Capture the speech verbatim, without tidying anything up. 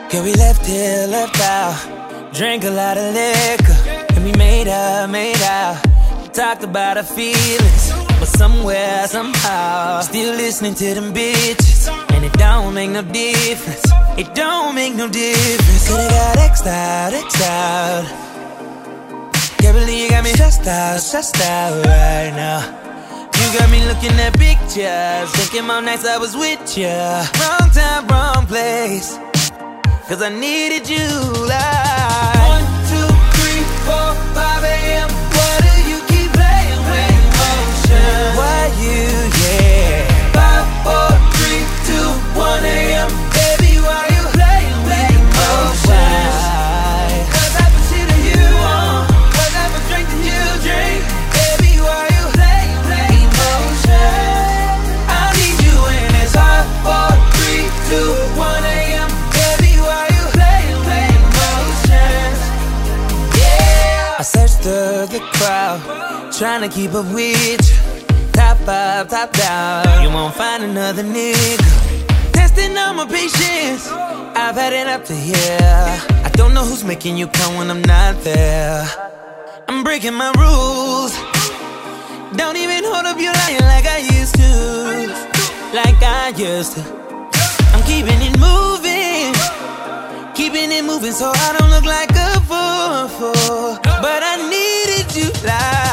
Girl, we left here, left out. Drank a lot of liquor, and we made up, made out. Talked about our feelings, but somewhere, somehow, still listening to them bitches. And it don't make no difference. It don't make no difference. Coulda got X'd out, X'd out. Can't believe you got me stressed out, stressed out right now. You got me looking at pictures, thinking about nights I was with ya. Wrong time, wrong place, cause I needed you like one, two, three, four, five a.m. Why do you keep playing with emotion? Why you, yeah? Five, four, three, two, one a.m. Baby, why you playing with emotions? What type of shit are you on? What type of drink do you drink? Baby, why you playing with emotions? I need you when it's five, four, three, two, one a.m. I searched through the crowd, trying to keep up with you. Top up, top down, you won't find another nigga. Testing on my patience, I've had it up to here. I don't know who's making you come when I'm not there. I'm breaking my rules. Don't even hold up your line like I used to. Like I used to. I'm keeping it moving, keeping it moving so I don't look like a fool. But I needed you like